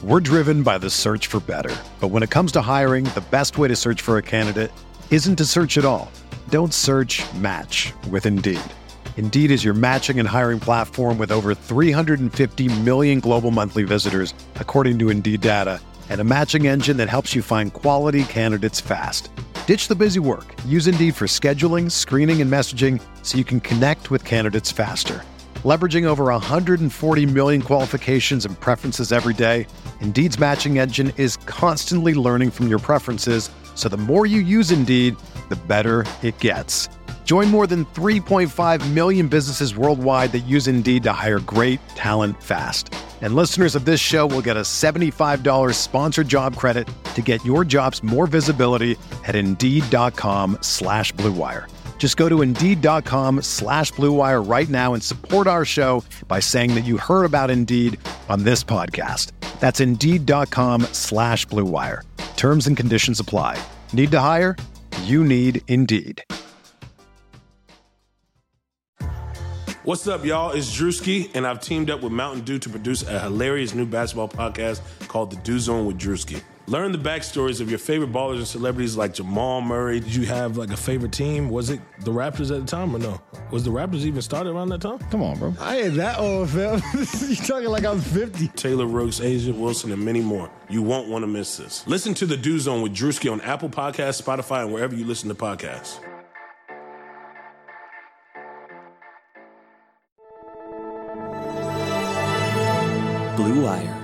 We're driven by the search for better. But when it comes to hiring, the best way to search for a candidate isn't to search at all. Don't search, match with Indeed. Indeed is your matching and hiring platform with over 350 million global monthly visitors, according to Indeed data, and a matching engine that helps you find quality candidates fast. Ditch the busy work. Use Indeed for scheduling, screening, and messaging so you can connect with candidates faster. Leveraging over 140 million qualifications and preferences every day, Indeed's matching engine is constantly learning from your preferences, so the more you use Indeed, the better it gets. Join more than 3.5 million businesses worldwide that use Indeed to hire great talent fast. And listeners of this show will get a $75 sponsored job credit to get your jobs more visibility at Indeed.com/Blue Wire. Just go to Indeed.com/Blue Wire right now and support our show by saying that you heard about Indeed on this podcast. That's Indeed.com/Blue Wire. Terms and conditions apply. Need to hire? You need Indeed. What's up, y'all? It's Drewski, and I've teamed up with Mountain Dew to produce a hilarious new basketball podcast called The Dew Zone with Drewski. Learn the backstories of your favorite ballers and celebrities like Jamal Murray. Did you have like a favorite team? Was it the Raptors at the time or no? Was the Raptors even started around that time? Come on, bro. I ain't that old, fam. You talking like I'm 50. Taylor Rooks, Asia Wilson, and many more. You won't want to miss this. Listen to The Dew Zone with Drewski on Apple Podcasts, Spotify, and wherever you listen to podcasts. Blue Wire.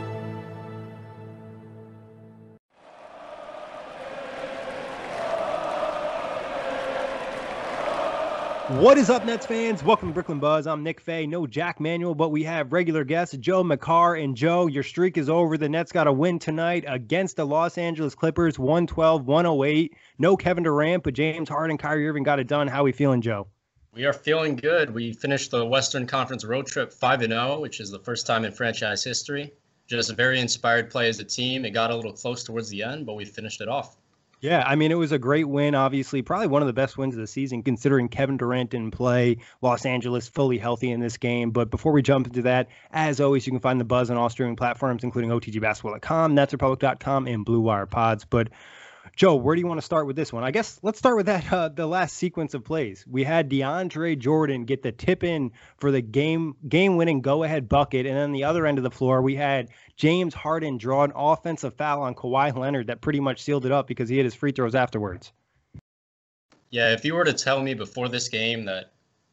What is up, Nets fans? Welcome to Brooklyn Buzz. I'm Nick Fay. No Jack Manuel, but we have regular guests, Joe McCarr. And Joe, your streak is over. The Nets got a win tonight against the Los Angeles Clippers, 112-108. No Kevin Durant, but James Harden, Kyrie Irving got it done. How we feeling, Joe? We are feeling good. We finished the Western Conference road trip 5-0, which is the first time in franchise history. Just a very inspired play as a team. It got a little close towards the end, but we finished it off. Yeah, I mean, it was a great win, obviously. Probably one of the best wins of the season, considering Kevin Durant didn't play. Los Angeles fully healthy in this game. But before we jump into that, as always, you can find the Buzz on all streaming platforms, including OTGBasketball.com, NetsRepublic.com, and Blue Wire Pods. But Joe, where do you want to start with this one? I guess let's start with that the last sequence of plays. We had DeAndre Jordan get the tip in for the game-winning go-ahead bucket, and on the other end of the floor, we had James Harden draw an offensive foul on Kawhi Leonard that pretty much sealed it up because he hit his free throws afterwards. Yeah, if you were to tell me before this game that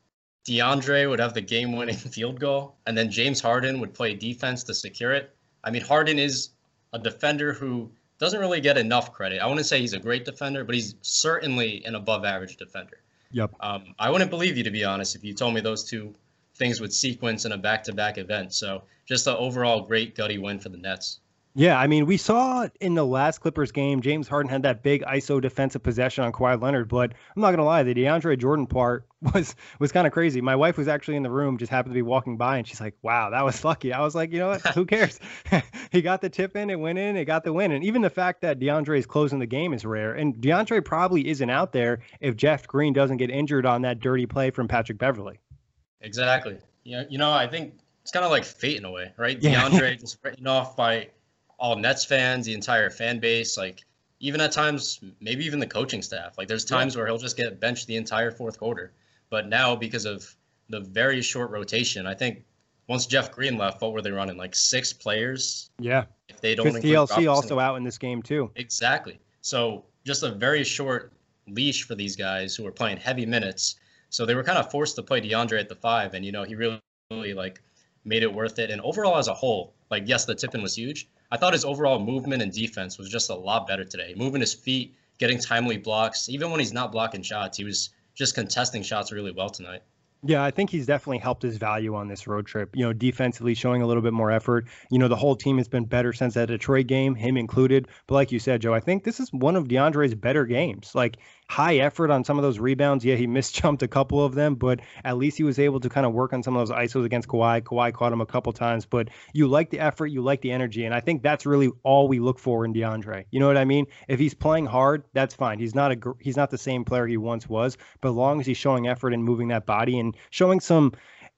DeAndre would have the game-winning field goal and then James Harden would play defense to secure it, I mean, Harden is a defender who doesn't really get enough credit. I wouldn't say he's a great defender, but he's certainly an above-average defender. Yep. I wouldn't believe you, to be honest, if you told me those two things would sequence in a back-to-back event. So just an overall great gutty win for the Nets. Yeah, I mean, we saw in the last Clippers game, James Harden had that big ISO defensive possession on Kawhi Leonard, but I'm not going to lie, the DeAndre Jordan part was kind of crazy. My wife was actually in the room, just happened to be walking by, and she's like, wow, that was lucky. I was like, you know what, who cares? He got the tip in, it went in, it got the win. And even the fact that DeAndre is closing the game is rare. And DeAndre probably isn't out there if Jeff Green doesn't get injured on that dirty play from Patrick Beverley. Exactly. You know, I think it's kind of like fate in a way, right? Yeah. DeAndre just written off by all Nets fans, the entire fan base, like even at times, maybe even the coaching staff. Like there's times where he'll just get benched the entire fourth quarter. But now because of the very short rotation, I think once Jeff Green left, what were they running? Like 6 players? Yeah. If they don't include TLC also out in this game too. Exactly. So just a very short leash for these guys who are playing heavy minutes. So they were kind of forced to play DeAndre at the 5. And, you know, he really like made it worth it. And overall as a whole, like, yes, the tip-in was huge. I thought his overall movement and defense was just a lot better today. Moving his feet, getting timely blocks. Even when he's not blocking shots, he was just contesting shots really well tonight. Yeah, I think he's definitely helped his value on this road trip. You know, defensively showing a little bit more effort. You know, the whole team has been better since that Detroit game, him included. But like you said, Joe, I think this is one of DeAndre's better games. Like, high effort on some of those rebounds. Yeah, he misjumped a couple of them, but at least he was able to kind of work on some of those ISOs against Kawhi. Kawhi caught him a couple times, but you like the effort, you like the energy, and I think that's really all we look for in DeAndre. You know what I mean? If he's playing hard, that's fine. He's not the same player he once was, but as long as he's showing effort and moving that body and showing some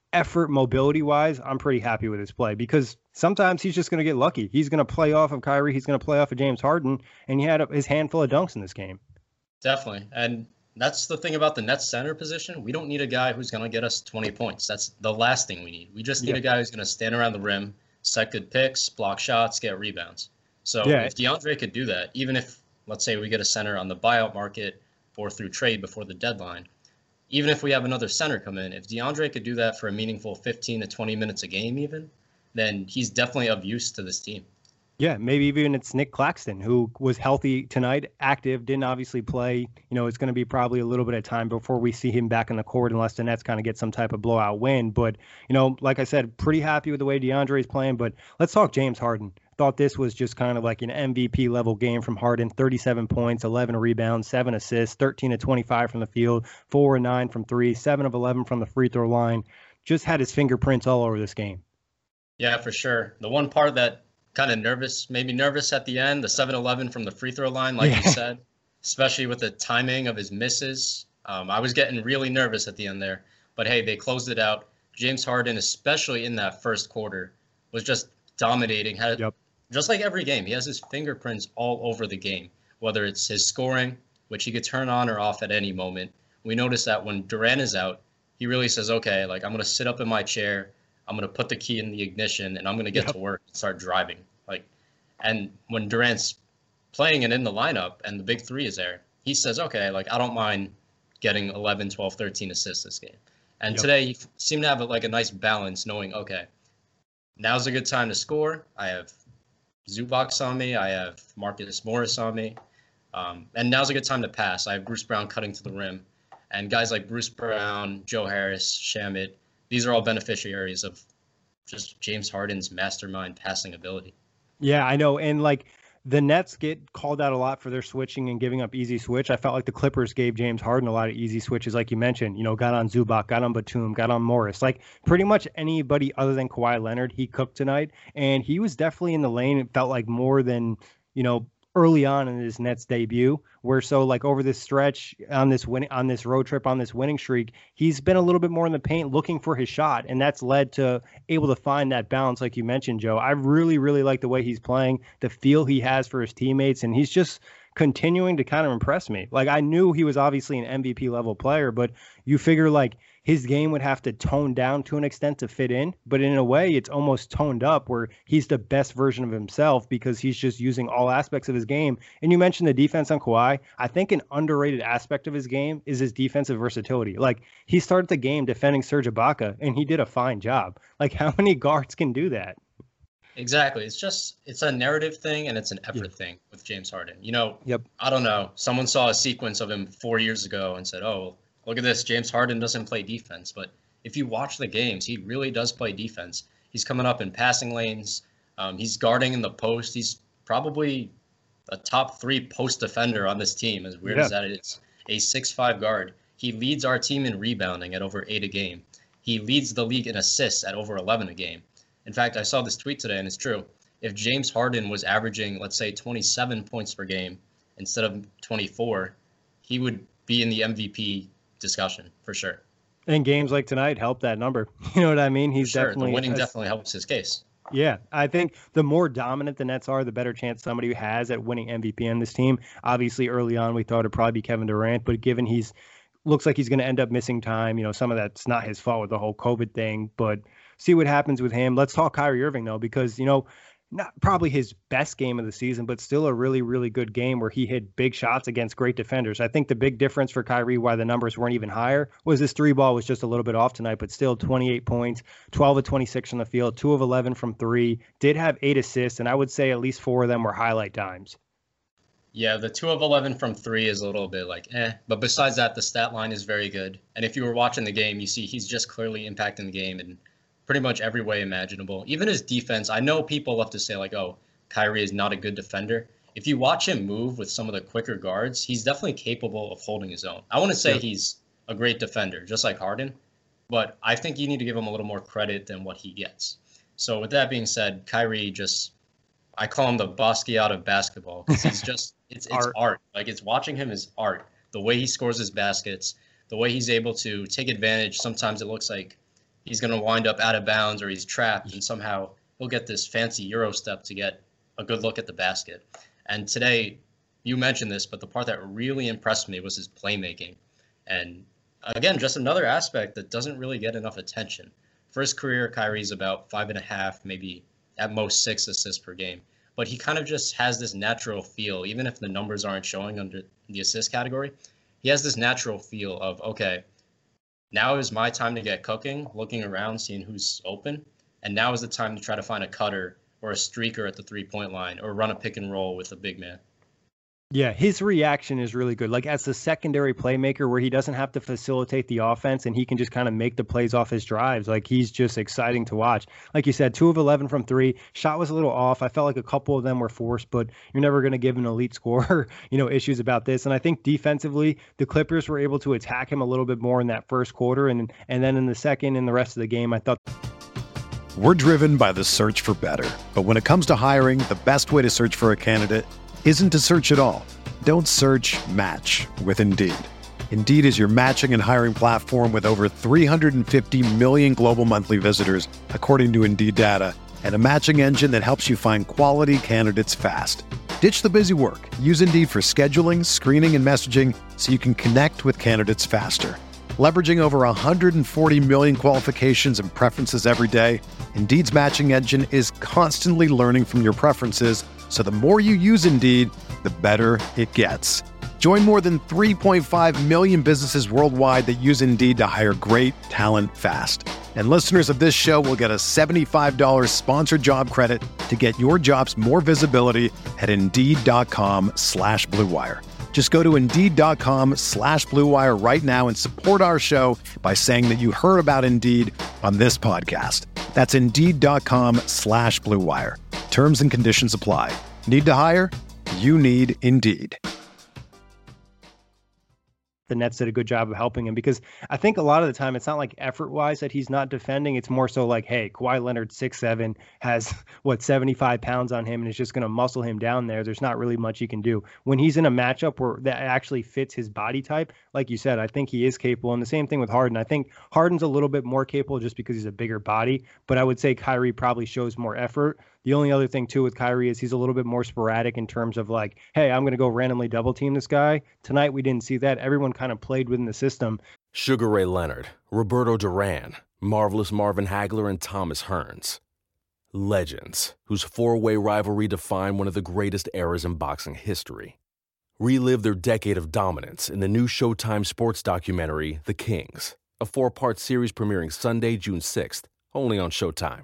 effort mobility wise, I'm pretty happy with his play because sometimes he's just going to get lucky. He's going to play off of Kyrie. He's going to play off of James Harden, and he had his handful of dunks in this game. Definitely. And that's the thing about the Nets center position. We don't need a guy who's going to get us 20 points. That's the last thing we need. We just need a guy who's going to stand around the rim, set good picks, block shots, get rebounds. So if DeAndre could do that, even if, let's say, we get a center on the buyout market or through trade before the deadline, even if we have another center come in, if DeAndre could do that for a meaningful 15 to 20 minutes a game even, then he's definitely of use to this team. Yeah, maybe even it's Nick Claxton, who was healthy tonight, active, didn't obviously play. You know, it's going to be probably a little bit of time before we see him back in the court unless the Nets kind of get some type of blowout win. But, you know, like I said, pretty happy with the way DeAndre is playing. But let's talk James Harden. Thought this was just kind of like an MVP level game from Harden. 37 points, 11 rebounds, 7 assists, 13 of 25 from the field, 4 of 9 from 3, 7 of 11 from the free throw line. Just had his fingerprints all over this game. Yeah, for sure. The one part that kind of made me nervous at the end, the 7-11 from the free throw line, like you said, especially with the timing of his misses. I was getting really nervous at the end there. But hey, they closed it out. James Harden, especially in that first quarter, was just dominating. Just like every game, he has his fingerprints all over the game, whether it's his scoring, which he could turn on or off at any moment. We notice that when Durant is out, he really says, okay, like I'm going to sit up in my chair, I'm going to put the key in the ignition, and I'm going to get to work and start driving. And when Durant's playing and in the lineup and the big three is there, he says, okay, like I don't mind getting 11, 12, 13 assists this game. And today he seemed to have like a nice balance knowing, okay, now's a good time to score. I have Zubac on me. I have Marcus Morris on me. And now's a good time to pass. I have Bruce Brown cutting to the rim. And guys like Bruce Brown, Joe Harris, Shamet, these are all beneficiaries of just James Harden's mastermind passing ability. Yeah, I know. And like the Nets get called out a lot for their switching and giving up easy switch. I felt like the Clippers gave James Harden a lot of easy switches, like you mentioned. You know, got on Zubac, got on Batum, got on Morris. Like pretty much anybody other than Kawhi Leonard, he cooked tonight. And he was definitely in the lane. It felt like more than, you know, early on in his Nets debut, where so like over this stretch on this road trip, on this winning streak, he's been a little bit more in the paint looking for his shot. And that's led to able to find that balance, like you mentioned, Joe. I really, really like the way he's playing, the feel he has for his teammates, and he's just continuing to kind of impress me. Like I knew he was obviously an MVP level player, but you figure like his game would have to tone down to an extent to fit in, but in a way it's almost toned up where he's the best version of himself because he's just using all aspects of his game. And you mentioned the defense on Kawhi. I think an underrated aspect of his game is his defensive versatility. Like he started the game defending Serge Ibaka and he did a fine job. Like how many guards can do that? Exactly. It's a narrative thing and it's an effort thing with James Harden. You know, I don't know. Someone saw a sequence of him 4 years ago and said, oh, look at this. James Harden doesn't play defense. But if you watch the games, he really does play defense. He's coming up in passing lanes. He's guarding in the post. He's probably a top 3 post defender on this team, as weird as that is. A 6'5" guard. He leads our team in rebounding at over 8 a game. He leads the league in assists at over 11 a game. In fact, I saw this tweet today, and it's true. If James Harden was averaging, let's say, 27 points per game instead of 24, he would be in the MVP discussion for sure. And games like tonight help that number. You know what I mean? He's definitely the winning definitely helps his case. Yeah, I think the more dominant the Nets are, the better chance somebody has at winning MVP on this team. Obviously, early on, we thought it'd probably be Kevin Durant, but given looks like he's going to end up missing time, you know, some of that's not his fault with the whole COVID thing, but see what happens with him. Let's talk Kyrie Irving, though, because, you know, not probably his best game of the season, but still a really, really good game where he hit big shots against great defenders. I think the big difference for Kyrie, why the numbers weren't even higher, was his 3-ball was just a little bit off tonight, but still 28 points, 12 of 26 from the field, 2 of 11 from 3, did have 8 assists, and I would say at least 4 of them were highlight dimes. Yeah, the 2 of 11 from 3 is a little bit like, but besides that, the stat line is very good. And if you were watching the game, you see he's just clearly impacting the game in pretty much every way imaginable. Even his defense, I know people love to say like, oh, Kyrie is not a good defender. If you watch him move with some of the quicker guards, he's definitely capable of holding his own. I want to say he's a great defender, just like Harden, but I think you need to give him a little more credit than what he gets. So with that being said, Kyrie I call him the Basquiat of basketball because he's just, it's art. Like it's watching him is art. The way he scores his baskets, the way he's able to take advantage. Sometimes it looks like he's going to wind up out of bounds or he's trapped, and somehow he'll get this fancy Euro step to get a good look at the basket. And today, you mentioned this, but the part that really impressed me was his playmaking. And again, just another aspect that doesn't really get enough attention. For his career, Kyrie's about 5.5, maybe at most 6 assists per game. But he kind of just has this natural feel, even if the numbers aren't showing under the assist category. He has this natural feel of, okay, now is my time to get cooking, looking around, seeing who's open. And now is the time to try to find a cutter or a streaker at the 3-point line or run a pick and roll with a big man. Yeah, his reaction is really good. Like as the secondary playmaker where he doesn't have to facilitate the offense and he can just kind of make the plays off his drives. Like he's just exciting to watch. Like you said, 2 of 11 from 3. Shot was a little off. I felt like a couple of them were forced, but you're never going to give an elite scorer, issues about this. And I think defensively, the Clippers were able to attack him a little bit more in that first quarter. And then in the second and the rest of the game, I thought. We're driven by the search for better. But when it comes to hiring, the best way to search for a candidate isn't to search at all. Don't search, match with Indeed. Indeed is your matching and hiring platform with over 350 million global monthly visitors, according to Indeed data, and a matching engine that helps you find quality candidates fast. Ditch the busy work. Use Indeed for scheduling, screening, and messaging so you can connect with candidates faster. Leveraging over 140 million qualifications and preferences every day, Indeed's matching engine is constantly learning from your preferences, so the more you use Indeed, the better it gets. Join more than 3.5 million businesses worldwide that use Indeed to hire great talent fast. And listeners of this show will get a $75 sponsored job credit to get your jobs more visibility at Indeed.com/Blue Wire. Just go to Indeed.com/Blue Wire right now and support our show by saying that you heard about Indeed on this podcast. That's Indeed.com/Blue Wire. Terms and conditions apply. Need to hire? You need Indeed. The Nets did a good job of helping him because I think a lot of the time it's not like effort-wise that he's not defending. It's more so like, hey, Kawhi Leonard, 6'7", has, 75 pounds on him and is just going to muscle him down there. There's not really much you can do. When he's in a matchup where that actually fits his body type, like you said, I think he is capable. And the same thing with Harden. I think Harden's a little bit more capable just because he's a bigger body, but I would say Kyrie probably shows more effort. The only other thing, too, with Kyrie is he's a little bit more sporadic in terms of like, hey, I'm going to go randomly double team this guy. Tonight, we didn't see that. Everyone kind of played within the system. Sugar Ray Leonard, Roberto Duran, Marvelous Marvin Hagler, and Thomas Hearns. Legends, whose 4-way rivalry defined one of the greatest eras in boxing history. Relive their decade of dominance in the new Showtime sports documentary, The Kings, a 4-part series premiering Sunday, June 6th, only on Showtime.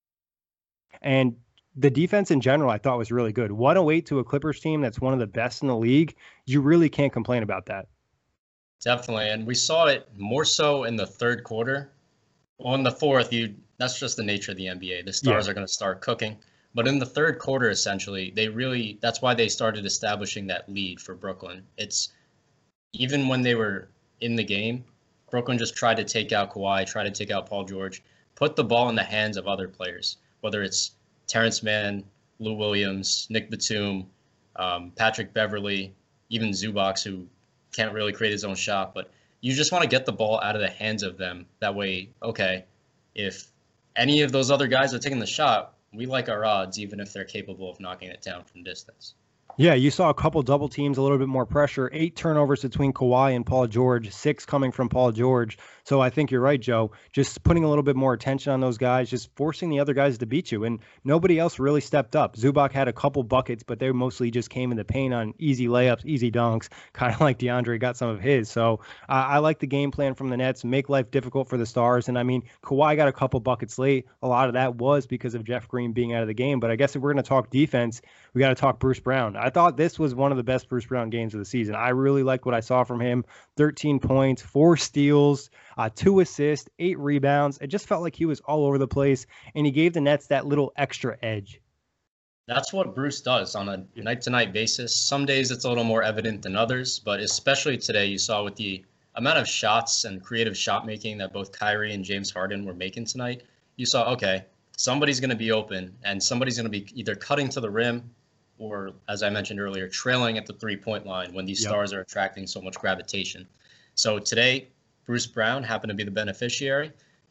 And the defense in general, I thought was really good. 108 to a Clippers team that's one of the best in the league. You really can't complain about that. Definitely. And we saw it more so in the third quarter. Well, in the fourth, that's just the nature of the NBA. The stars are going to start cooking. But in the third quarter, essentially, that's why they started establishing that lead for Brooklyn. It's even when they were in the game, Brooklyn just tried to take out Kawhi, tried to take out Paul George, put the ball in the hands of other players, whether it's Terrence Mann, Lou Williams, Nick Batum, Patrick Beverly, even Zubac, who can't really create his own shot. But you just want to get the ball out of the hands of them. That way, okay, if any of those other guys are taking the shot, we like our odds, even if they're capable of knocking it down from distance. Yeah, you saw a couple double teams, a little bit more pressure, 8 turnovers between Kawhi and Paul George, 6 coming from Paul George. So I think you're right, Joe. Just putting a little bit more attention on those guys, just forcing the other guys to beat you. And nobody else really stepped up. Zubac had a couple buckets, but they mostly just came in the paint on easy layups, easy dunks, kind of like DeAndre got some of his. So I like the game plan from the Nets, make life difficult for the stars. And I mean, Kawhi got a couple buckets late. A lot of that was because of Jeff Green being out of the game. But I guess if we're going to talk defense, we got to talk Bruce Brown. I thought this was one of the best Bruce Brown games of the season. I really liked what I saw from him. 13 points, 4 steals, 2 assists, 8 rebounds. It just felt like he was all over the place, and he gave the Nets that little extra edge. That's what Bruce does on a night-to-night basis. Some days it's a little more evident than others, but especially today you saw with the amount of shots and creative shot making that both Kyrie and James Harden were making tonight, you saw, okay, somebody's going to be open, and somebody's going to be either cutting to the rim or, as I mentioned earlier, trailing at the three-point line when these stars are attracting so much gravitation. So today, Bruce Brown happened to be the beneficiary.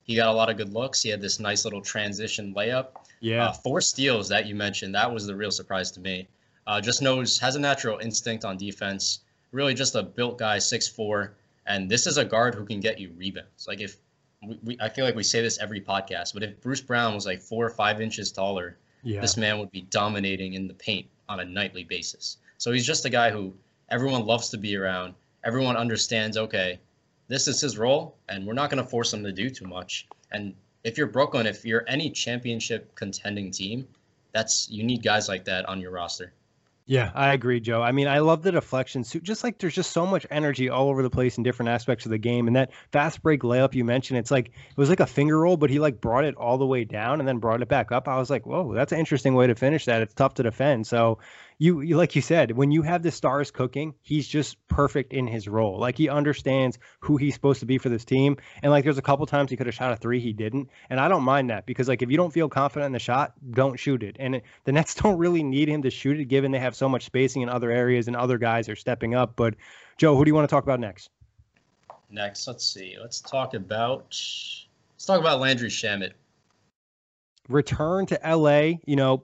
He got a lot of good looks. He had this nice little transition layup. Yeah. 4 steals that you mentioned, that was the real surprise to me. Just has a natural instinct on defense. Really just a built guy, 6'4", and this is a guard who can get you rebounds. Like if I feel like we say this every podcast, but if Bruce Brown was like 4 or 5 inches taller, this man would be dominating in the paint on a nightly basis. So he's just a guy who everyone loves to be around. Everyone understands, okay, this is his role, and we're not going to force him to do too much. And if you're Brooklyn, if you're any championship contending team, you need guys like that on your roster. Yeah, I agree, Joe. I mean, I love the deflection. Just like there's just so much energy all over the place in different aspects of the game. And that fast break layup you mentioned, it was like a finger roll, but he like brought it all the way down and then brought it back up. I was like, whoa, that's an interesting way to finish that. It's tough to defend. So you like you said, when you have the stars cooking, he's just perfect in his role. Like he understands who he's supposed to be for this team. And like there's a couple times he could have shot a 3, he didn't. And I don't mind that because like if you don't feel confident in the shot, don't shoot it. And the Nets don't really need him to shoot it given they have so much spacing in other areas and other guys are stepping up. But Joe, who do you want to talk about next? Next, let's see. Let's talk about Landry Shamet. Return to LA,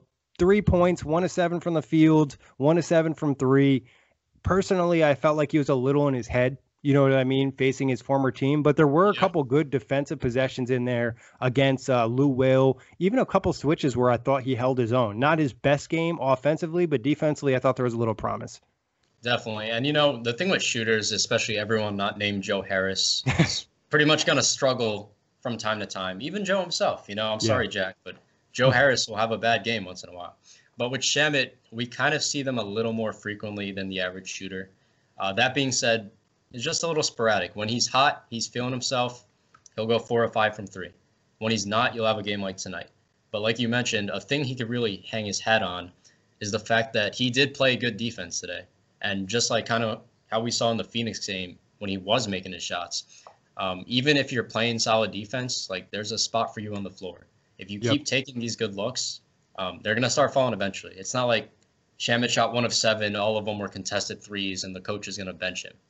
3 points, 1 of 7 from the field, 1 of 7 from 3. Personally, I felt like he was a little in his head, you know what I mean, facing his former team. But there were a couple good defensive possessions in there against Lou Will, even a couple switches where I thought he held his own. Not his best game offensively, but defensively, I thought there was a little promise. Definitely. And, the thing with shooters, especially everyone not named Joe Harris, is pretty much going to struggle from time to time. Even Joe himself, I'm sorry, Jack, but Joe Harris will have a bad game once in a while. But with Shamet, we kind of see them a little more frequently than the average shooter. That being said, it's just a little sporadic. When he's hot, he's feeling himself, he'll go 4 or 5 from 3. When he's not, you'll have a game like tonight. But like you mentioned, a thing he could really hang his hat on is the fact that he did play good defense today. And just like kind of how we saw in the Phoenix game when he was making his shots, even if you're playing solid defense, like there's a spot for you on the floor. If you keep taking these good looks, they're going to start falling eventually. It's not like Shamet shot 1 of 7, all of them were contested threes, and the coach is going to bench him.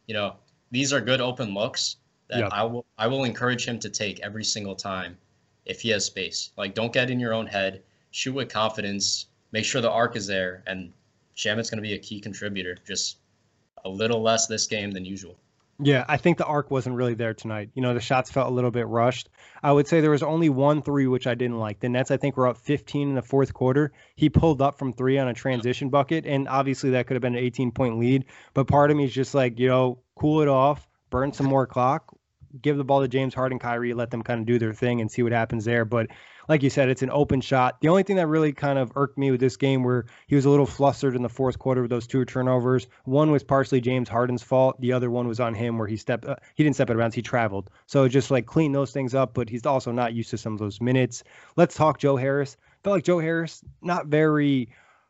These are good open looks that I will encourage him to take every single time if he has space. Like, don't get in your own head. Shoot with confidence. Make sure the arc is there, and Shamet's going to be a key contributor. Just a little less this game than usual. Yeah, I think the arc wasn't really there tonight. The shots felt a little bit rushed. I would say there was only 1 3, which I didn't like. The Nets, I think, were up 15 in the fourth quarter. He pulled up from 3 on a transition bucket, and obviously that could have been an 18-point lead. But part of me is just like, cool it off, burn some more clock, give the ball to James Harden, Kyrie, let them kind of do their thing and see what happens there. But like you said, it's an open shot. The only thing that really kind of irked me with this game where he was a little flustered in the fourth quarter with those 2 turnovers. One was partially James Harden's fault. The other one was on him where he didn't step out of bounds, he traveled. So just like clean those things up, but he's also not used to some of those minutes. Let's talk Joe Harris. I felt like Joe Harris, not very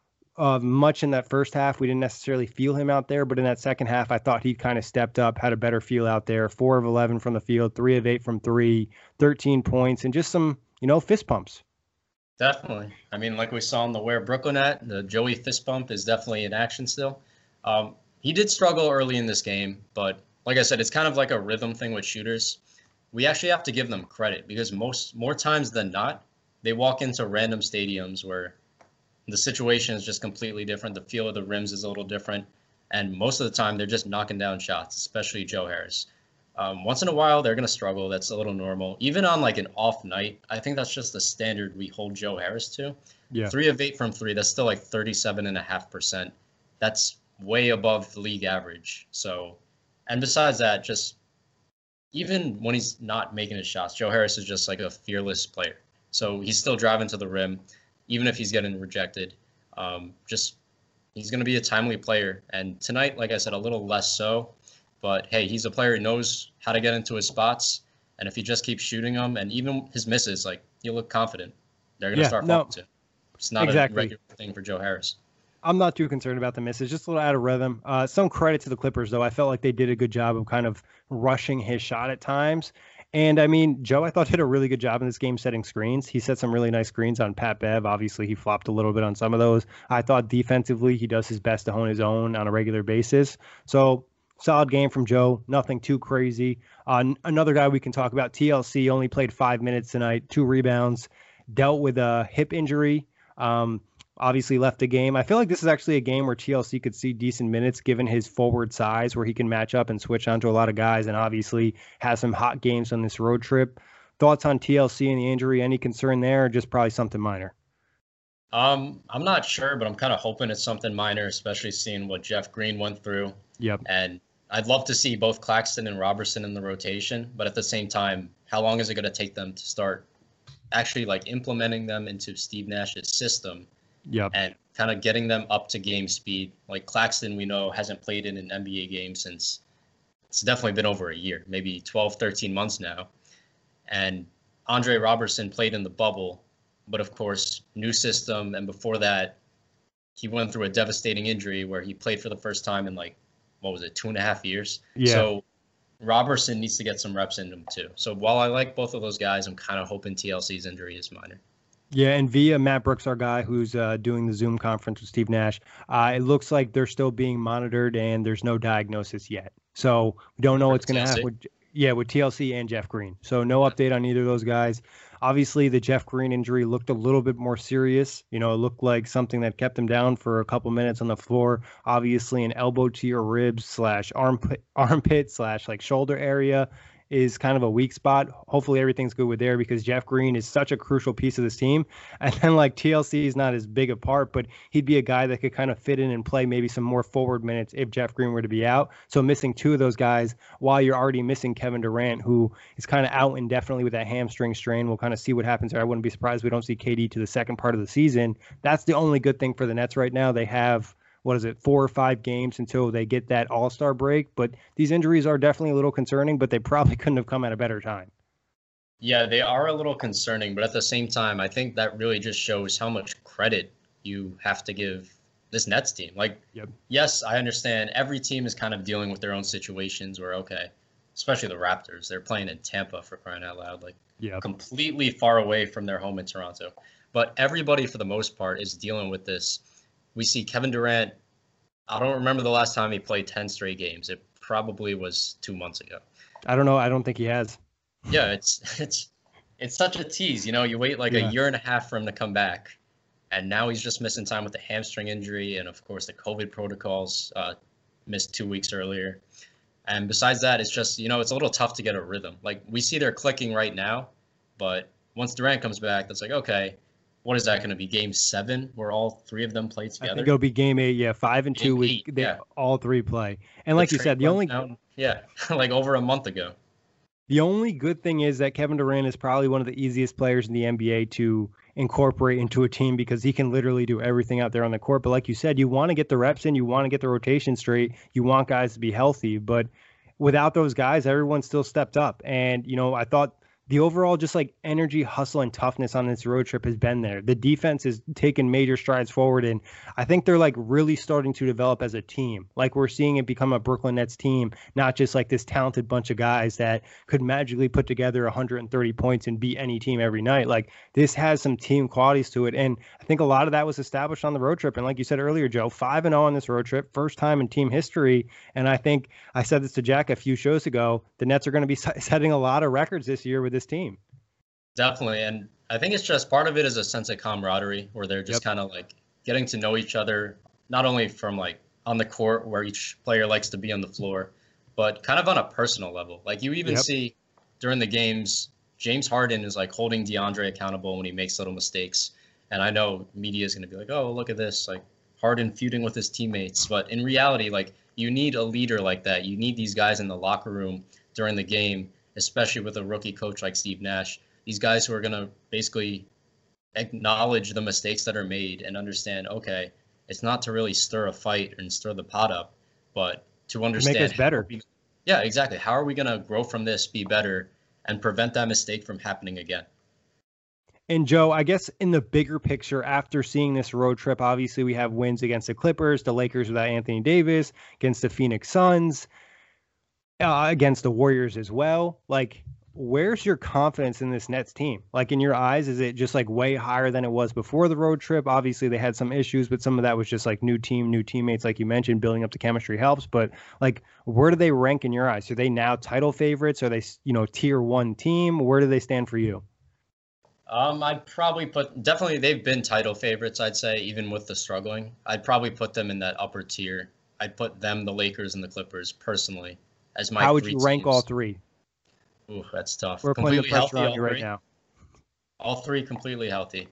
much in that first half. We didn't necessarily feel him out there, but in that second half, I thought he kind of stepped up, had a better feel out there. 4 of 11 from the field, 3 of 8 from 3, 13 points, and just some, fist pumps. Definitely. I mean, like we saw in the Where Brooklyn At, the Joey fist pump is definitely in action still. He did struggle early in this game, but like I said, it's kind of like a rhythm thing with shooters. We actually have to give them credit because more times than not, they walk into random stadiums where the situation is just completely different. The feel of the rims is a little different. And most of the time, they're just knocking down shots, especially Joe Harris. Once in a while, they're going to struggle. That's a little normal. Even on like an off night, I think that's just the standard we hold Joe Harris to. Yeah. 3 of 8 from 3, that's still like 37.5%. That's way above the league average. So, and besides that, just even when he's not making his shots, Joe Harris is just like a fearless player. So he's still driving to the rim, even if he's getting rejected. He's going to be a timely player. And tonight, like I said, a little less so. But, hey, he's a player who knows how to get into his spots. And if he just keeps shooting them, and even his misses, like, he'll look confident. They're going to start falling too. It's not a regular thing for Joe Harris. I'm not too concerned about the misses, just a little out of rhythm. Some credit to the Clippers, though. I felt like they did a good job of kind of rushing his shot at times. And, I mean, Joe, I thought, did a really good job in this game setting screens. He set some really nice screens on Pat Bev. Obviously, he flopped a little bit on some of those. I thought defensively he does his best to hone his own on a regular basis. So, solid game from Joe. Nothing too crazy. Another guy we can talk about, TLC, only played 5 minutes tonight, 2 rebounds, dealt with a hip injury. Obviously left the game. I feel like this is actually a game where TLC could see decent minutes given his forward size, where he can match up and switch onto a lot of guys, and obviously has some hot games on this road trip. Thoughts on TLC and the injury? Any concern there, or just probably something minor? I'm not sure, but I'm kind of hoping it's something minor, especially seeing what Jeff Green went through. Yep. And I'd love to see both Claxton and Robertson in the rotation, but at the same time, how long is it going to take them to start actually like implementing them into Steve Nash's system? Yep. And kind of getting them up to game speed. Like Claxton, we know, hasn't played in an NBA game since it's definitely been over a year, maybe 12, 13 months now. And Andre Robertson played in the bubble, but of course, new system. And before that, he went through a devastating injury where he played for the first time in 2.5 years? Yeah. So Robertson needs to get some reps in him too. So while I like both of those guys, I'm kind of hoping TLC's injury is minor. Yeah, and via Matt Brooks, our guy who's doing the Zoom conference with Steve Nash, it looks like they're still being monitored and there's no diagnosis yet. So we don't know what's going to happen with TLC and Jeff Green. So no update on either of those guys. Obviously, the Jeff Green injury looked a little bit more serious. It looked like something that kept him down for a couple minutes on the floor. Obviously, an elbow to your ribs / armpit / shoulder area is kind of a weak spot. Hopefully everything's good with there, because Jeff Green is such a crucial piece of this team. And then TLC is not as big a part, but he'd be a guy that could kind of fit in and play maybe some more forward minutes if Jeff Green were to be out. So missing 2 of those guys while you're already missing Kevin Durant, who is kind of out indefinitely with that hamstring strain. We'll kind of see what happens there. I wouldn't be surprised if we don't see KD to the second part of the season. That's the only good thing for the Nets right now. They have 4 or 5 games until they get that All-Star break. But these injuries are definitely a little concerning, but they probably couldn't have come at a better time. Yeah, they are a little concerning, but at the same time, I think that really just shows how much credit you have to give this Nets team. Yes, I understand every team is kind of dealing with their own situations where, okay, especially the Raptors, they're playing in Tampa, for crying out loud, completely far away from their home in Toronto. But everybody, for the most part, is dealing with this. We see Kevin Durant, I don't remember the last time he played 10 straight games. It probably was 2 months ago. I don't know. I don't think he has. Yeah, it's such a tease. You wait a year and a half for him to come back, and now he's just missing time with the hamstring injury, and of course the COVID protocols, missed 2 weeks earlier. And besides that, it's just, it's a little tough to get a rhythm. We see they're clicking right now, but once Durant comes back, that's okay. What is that going to be? Game 7, where all 3 of them play together? I think it'll be game 8. Yeah, 5 and 2. All 3 play. And like you said, the only over a month ago. The only good thing is that Kevin Durant is probably one of the easiest players in the NBA to incorporate into a team, because he can literally do everything out there on the court. But like you said, you want to get the reps in, you want to get the rotation straight, you want guys to be healthy. But without those guys, everyone still stepped up. And I thought the overall just energy, hustle, and toughness on this road trip has been there. The defense has taken major strides forward, and I think they're really starting to develop as a team. We're seeing it become a Brooklyn Nets team, not just this talented bunch of guys that could magically put together 130 points and beat any team every night. This has some team qualities to it, and I think a lot of that was established on the road trip. And like you said earlier, Joe, 5-0 on this road trip, first time in team history. And I think I said this to Jack a few shows ago, the Nets are going to be setting a lot of records this year with this team. Definitely. And I think it's just part of it is a sense of camaraderie where they're just kind of getting to know each other, not only from on the court where each player likes to be on the floor, but kind of on a personal level. You even see during the games, James Harden is holding DeAndre accountable when he makes little mistakes. And I know media is going to be oh, look at this, Harden feuding with his teammates. But in reality, you need a leader like that. You need these guys in the locker room during the game, especially with a rookie coach like Steve Nash. These guys who are going to basically acknowledge the mistakes that are made and understand, okay, it's not to really stir a fight and stir the pot up, but to understand. Make us better. Yeah, exactly. How are we going to grow from this, be better, and prevent that mistake from happening again? And Joe, I guess in the bigger picture, after seeing this road trip, obviously we have wins against the Clippers, the Lakers without Anthony Davis, against the Phoenix Suns, against the Warriors as well. where's your confidence in this Nets team? Like, in your eyes, is it just like way higher than it was before the road trip? Obviously, they had some issues, but some of that was just like new team, new teammates, like you mentioned, building up the chemistry helps. But like, where do they rank in your eyes? Are they now title favorites? Are they, tier 1 team? Where do they stand for you? I'd probably definitely they've been title favorites, I'd say, even with the struggling. I'd probably put them in that upper tier. I'd put them, the Lakers, and the Clippers personally as my. How would you rank all three? Ooh, that's tough. We're putting the pressure on you right now. All three completely healthy.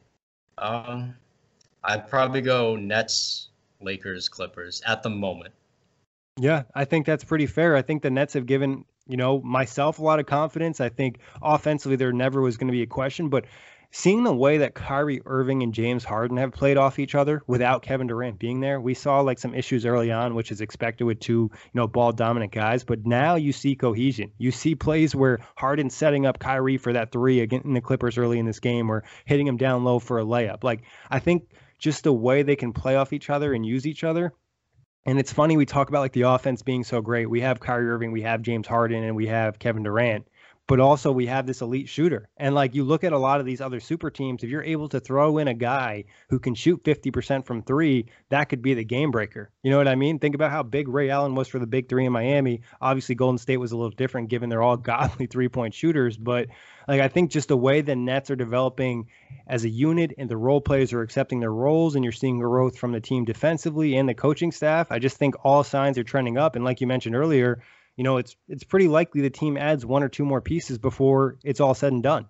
I'd probably go Nets, Lakers, Clippers at the moment. Yeah, I think that's pretty fair. I think the Nets have given, myself a lot of confidence. I think offensively there never was going to be a question, but seeing the way that Kyrie Irving and James Harden have played off each other without Kevin Durant being there, we saw like some issues early on, which is expected with two, ball dominant guys. But now you see cohesion. You see plays where Harden's setting up Kyrie for that three against the Clippers early in this game, or hitting him down low for a layup. Like, I think just the way they can play off each other and use each other. And it's funny, we talk about like the offense being so great. We have Kyrie Irving, we have James Harden, and we have Kevin Durant. But also we have this elite shooter. And like, you look at a lot of these other super teams, if you're able to throw in a guy who can shoot 50% from three, that could be the game breaker. You know what I mean? Think about how big Ray Allen was for the big three in Miami. Obviously, Golden State was a little different given they're all godly three-point shooters. But like, I think just the way the Nets are developing as a unit and the role players are accepting their roles, and you're seeing growth from the team defensively and the coaching staff, I just think all signs are trending up. And like you mentioned earlier, it's pretty likely the team adds one or two more pieces before it's all said and done.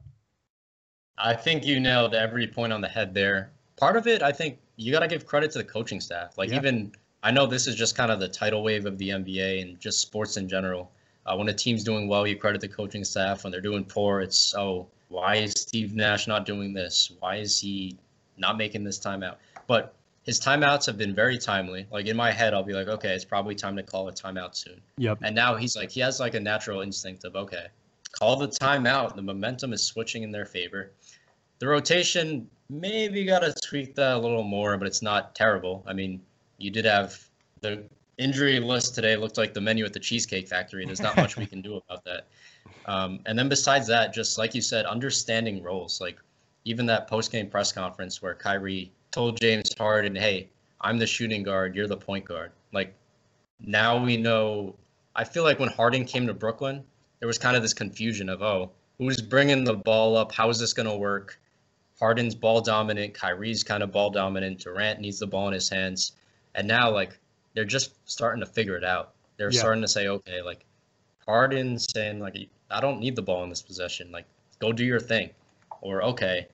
I think you nailed every point on the head there. Part of it, I think you got to give credit to the coaching staff. Like, even, I know this is just kind of the tidal wave of the NBA and just sports in general. When a team's doing well, you credit the coaching staff. When they're doing poor, it's, why is Steve Nash not doing this? Why is he not making this timeout? But his timeouts have been very timely. Like, in my head, I'll be like, okay, it's probably time to call a timeout soon. Yep. And now he has like a natural instinct of, okay, call the timeout. The momentum is switching in their favor. The rotation, maybe got to tweak that a little more, but it's not terrible. I mean, you did have the injury list today looked like the menu at the Cheesecake Factory. There's not much we can do about that. And then besides that, just like you said, understanding roles. Like, even that post-game press conference where Kyrie told James Harden, hey, I'm the shooting guard, you're the point guard. Like, now we know. I feel like when Harden came to Brooklyn, there was kind of this confusion of, who's bringing the ball up? How is this going to work? Harden's ball dominant, Kyrie's kind of ball dominant, Durant needs the ball in his hands. And now, like, they're just starting to figure it out. They're starting to say, okay, like, Harden's saying, like, I don't need the ball in this possession. Like, go do your thing. Or, okay,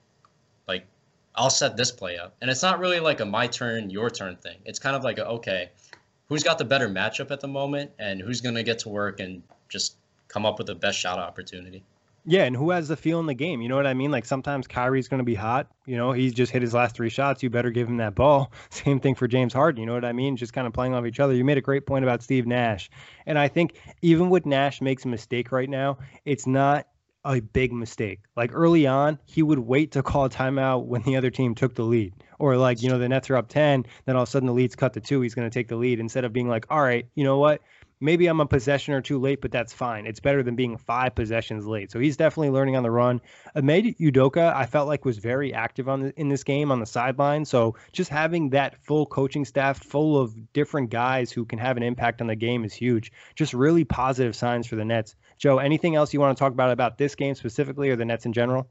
like, I'll set this play up. And it's not really like a my turn, your turn thing. It's kind of like, okay, who's got the better matchup at the moment and who's going to get to work and just come up with the best shot opportunity. Yeah, and who has the feel in the game? You know what I mean? Like, sometimes Kyrie's going to be hot. He's just hit his last 3 shots. You better give him that ball. Same thing for James Harden. You know what I mean? Just kind of playing off each other. You made a great point about Steve Nash. And I think even when Nash makes a mistake right now, it's not a big mistake. Like, early on, he would wait to call a timeout when the other team took the lead. Or like, the Nets are up 10, then all of a sudden the lead's cut to 2. He's going to take the lead instead of being like, all right, you know what? Maybe I'm a possession or two late, but that's fine. It's better than being 5 possessions late. So he's definitely learning on the run. Ahmed Udoka, I felt like, was very active in this game on the sideline. So just having that full coaching staff full of different guys who can have an impact on the game is huge. Just really positive signs for the Nets. Joe, anything else you want to talk about this game specifically, or the Nets in general?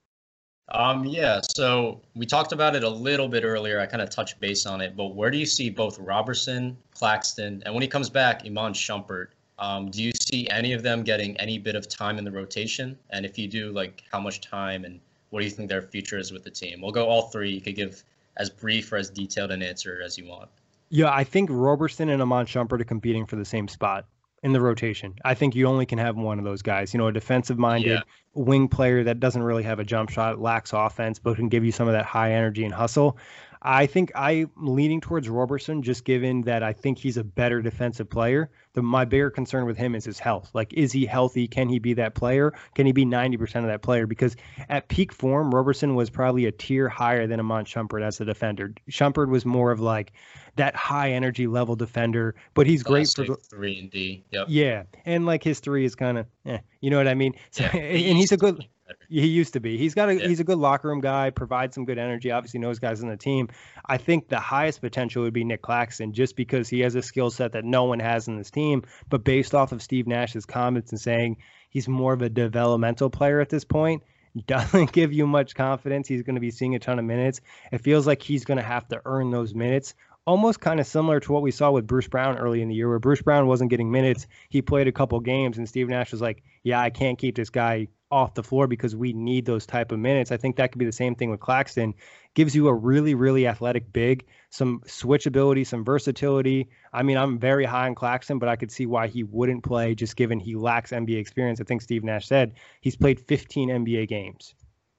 Yeah, so we talked about it a little bit earlier. I kind of touched base on it, but where do you see both Robertson, Claxton, and when he comes back, Iman Shumpert? Do you see any of them getting any bit of time in the rotation? And if you do, like, how much time, and what do you think their future is with the team? We'll go all three. You could give as brief or as detailed an answer as you want. Yeah, I think Robertson and Iman Shumpert are competing for the same spot in the rotation. I think you only can have one of those guys. A defensive-minded wing player that doesn't really have a jump shot, lacks offense, but can give you some of that high energy and hustle. I think I'm leaning towards Roberson, just given that I think he's a better defensive player. My bigger concern with him is his health. Like, is he healthy? Can he be that player? Can he be 90% of that player? Because at peak form, Roberson was probably a tier higher than Iman Shumpert as a defender. Shumpert was more of like that high energy level defender, but he's great for 3-and-D. Yep. Yeah, and like his three is kind of, you know what I mean? So, Yeah, and he's a good. He used to be. He's a good locker room guy, provides some good energy, obviously knows guys on the team. I think the highest potential would be Nick Claxton, just because he has a skill set that no one has in this team. But based off of Steve Nash's comments and saying he's more of a developmental player at this point, doesn't give you much confidence he's going to be seeing a ton of minutes. It feels like he's going to have to earn those minutes. Almost kind of similar to what we saw with Bruce Brown early in the year, where Bruce Brown wasn't getting minutes. He played a couple games, and Steve Nash was like, yeah, I can't keep this guy off the floor because we need those type of minutes. I think that could be the same thing with Claxton. Gives you a really, really athletic big, some switchability, some versatility. I mean, I'm very high on Claxton, but I could see why he wouldn't play just given he lacks NBA experience. I think Steve Nash said he's played 15 NBA games.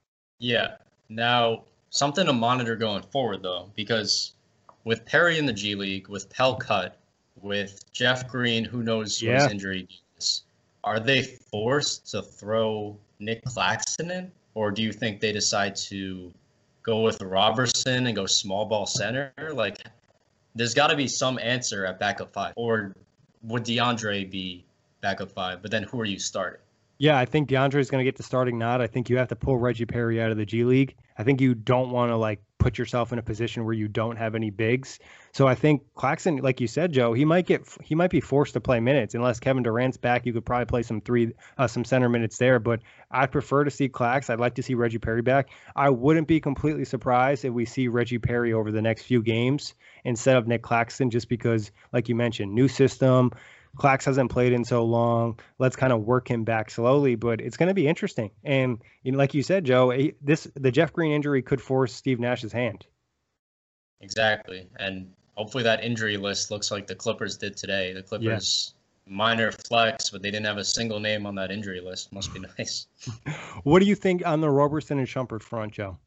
Yeah. Now, something to monitor going forward, though, because with Perry in the G League, with Pell cut, with Jeff Green, who knows what his injury is, are they forced to throw Nick Claxton in? Or do you think they decide to go with Roberson and go small ball center? Like, there's got to be some answer at backup 5. Or would DeAndre be backup 5? But then who are you starting? Yeah, I think DeAndre is going to get the starting nod. I think you have to pull Reggie Perry out of the G League. I think you don't want to put yourself in a position where you don't have any bigs. So I think Claxton, like you said, Joe, he might be forced to play minutes unless Kevin Durant's back. You could probably play some center minutes there. But I prefer to see Clax. I'd like to see Reggie Perry back. I wouldn't be completely surprised if we see Reggie Perry over the next few games instead of Nick Claxton, just because, like you mentioned, new system. Clax hasn't played in so long. Let's kind of work him back slowly, but it's going to be interesting. And like you said, Joe, the Jeff Green injury could force Steve Nash's hand. Exactly. And hopefully that injury list looks like the Clippers did today. The Clippers, minor flex, but they didn't have a single name on that injury list. Must be nice. What do you think on the Roberson and Shumpert front, Joe?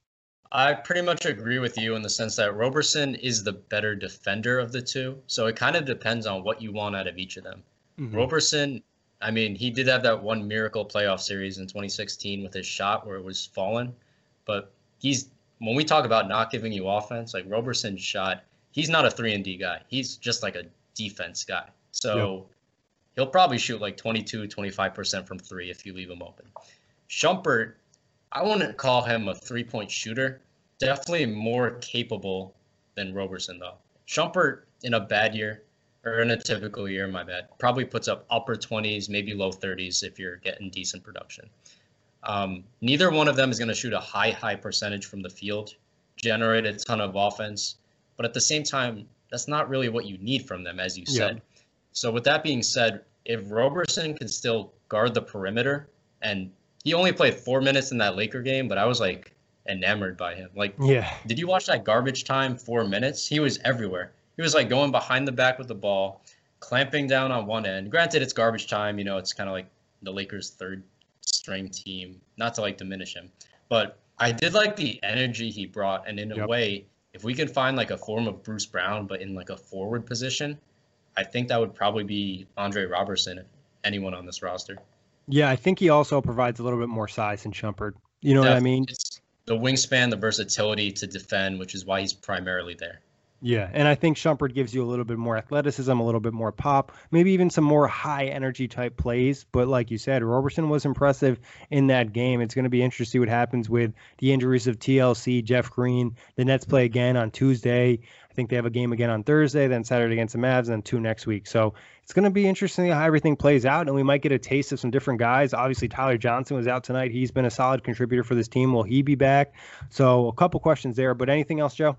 I pretty much agree with you in the sense that Roberson is the better defender of the two. So it kind of depends on what you want out of each of them. Mm-hmm. Roberson, I mean, he did have that one miracle playoff series in 2016 with his shot where it was fallen. But when we talk about not giving you offense, like Roberson's shot, he's not a 3-and-D guy. He's just like a defense guy. So he'll probably shoot like 22-25% from 3 if you leave him open. Shumpert, I wouldn't call him a 3-point shooter. Definitely more capable than Roberson, though. Shumpert, in a bad year, or in a typical year, probably puts up upper 20s, maybe low 30s if you're getting decent production. Neither one of them is going to shoot a high percentage from the field, generate a ton of offense. But at the same time, that's not really what you need from them, as you said. So with that being said, if Roberson can still guard the perimeter, and he only played 4 minutes in that Laker game, but I was enamored by him. Did you watch that garbage time 4 minutes? He was everywhere. He was going behind the back with the ball, clamping down on one end. Granted, it's garbage time. It's kind of like the Lakers' third string team, not to diminish him. But I did like the energy he brought. And in a way, if we can find a form of Bruce Brown, but in a forward position, I think that would probably be Andre Roberson, if anyone on this roster. Yeah, I think he also provides a little bit more size than Shumpert. You know what I mean? It's the wingspan, the versatility to defend, which is why he's primarily there. Yeah, and I think Shumpert gives you a little bit more athleticism, a little bit more pop, maybe even some more high energy type plays. But like you said, Roberson was impressive in that game. It's going to be interesting to see what happens with the injuries of TLC, Jeff Green. The Nets play again on Tuesday. I think they have a game again on Thursday, then Saturday against the Mavs, and then 2 next week. So it's going to be interesting how everything plays out, and we might get a taste of some different guys. Obviously, Tyler Johnson was out tonight. He's been a solid contributor for this team. Will he be back? So a couple questions there, but anything else, Joe?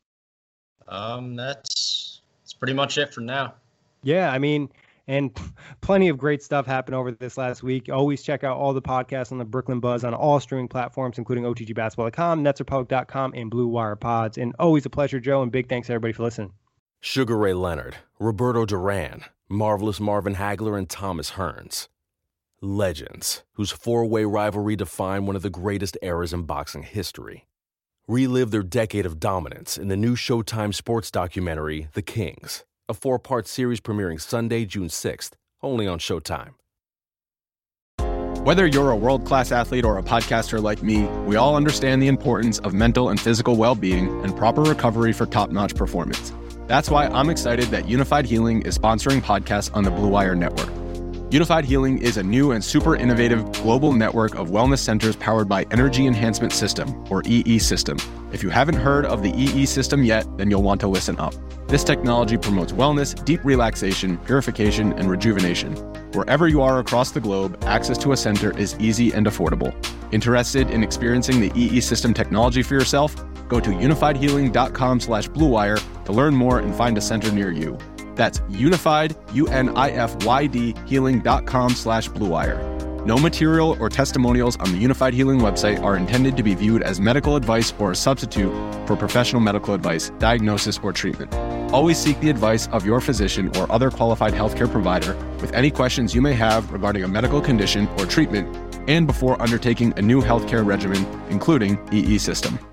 That's pretty much it for now. Yeah, I mean, and plenty of great stuff happened over this last week. Always check out all the podcasts on the Brooklyn Buzz on all streaming platforms, including OTGBasketball.com, NetsRepublic.com, and Blue Wire Pods. And always a pleasure, Joe, and big thanks to everybody for listening. Sugar Ray Leonard, Roberto Duran, Marvelous Marvin Hagler, and Thomas Hearns. Legends, whose 4-way rivalry defined one of the greatest eras in boxing history. Relive their decade of dominance in the new Showtime sports documentary, The Kings, a 4-part series premiering Sunday, June 6th, only on Showtime. Whether you're a world-class athlete or a podcaster like me, we all understand the importance of mental and physical well-being and proper recovery for top-notch performance. That's why I'm excited that Unified Healing is sponsoring podcasts on the Blue Wire Network. Unified Healing is a new and super innovative global network of wellness centers powered by Energy Enhancement System, or EE System. If you haven't heard of the EE System yet, then you'll want to listen up. This technology promotes wellness, deep relaxation, purification, and rejuvenation. Wherever you are across the globe, access to a center is easy and affordable. Interested in experiencing the EE System technology for yourself? Go to unifiedhealing.com/bluewire to learn more and find a center near you. That's unified, UNIFYD, healing.com/bluewire. No material or testimonials on the Unified Healing website are intended to be viewed as medical advice or a substitute for professional medical advice, diagnosis, or treatment. Always seek the advice of your physician or other qualified healthcare provider with any questions you may have regarding a medical condition or treatment and before undertaking a new healthcare regimen, including EE System.